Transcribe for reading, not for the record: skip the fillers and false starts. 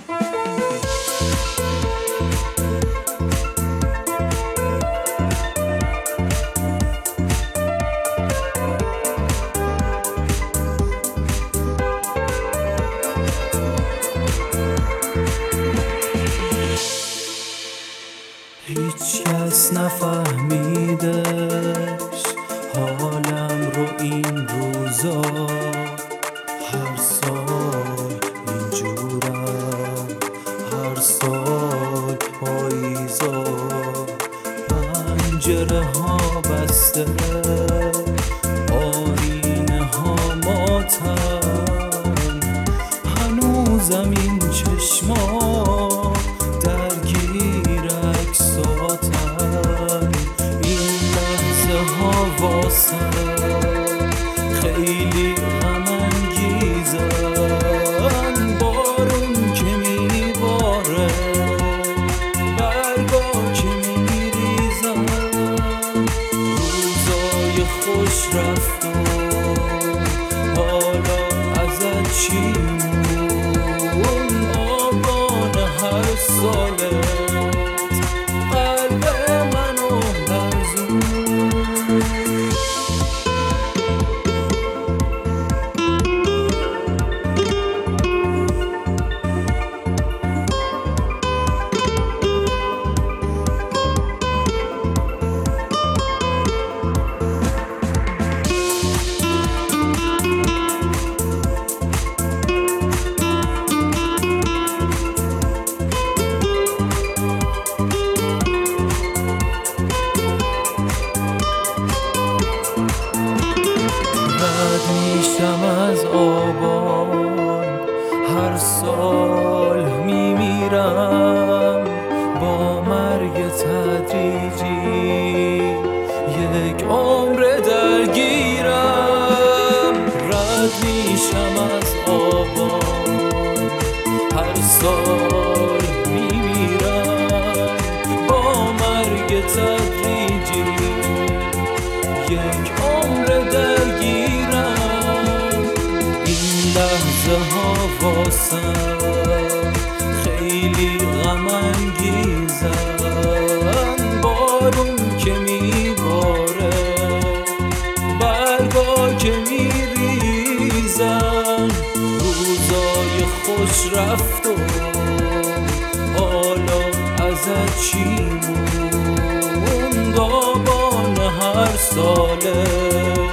هیچ کس نفهمیدش حالم رو این روزا. هر سال اینجورم، هر سال پاییزا. پنجره ها بسته، آینه ها ماتن، هنوزم این چشما درگیر عکساتن. این لحظه ها واسه خیلی غم انگیزن. بارون که میباره، برگا که میریزن. روزای خوش رفت و حالا ازت چی مون؟ آبان هر سالت قلب منو لرزون. میشم از آبان، هر سال میمیرم. با مرگ تدریجی یک عمر درگیرم. رد میشم از آبان، هر سال میمیرم. با مرگ تدریجی یک عمر درگیرم. این لحظه ها واسم خیلی غم انگیزن. بارون که میباره، برگا که میریزن. روزای خوش رفت و حالا ازت چی موند؟ آبان هر ساله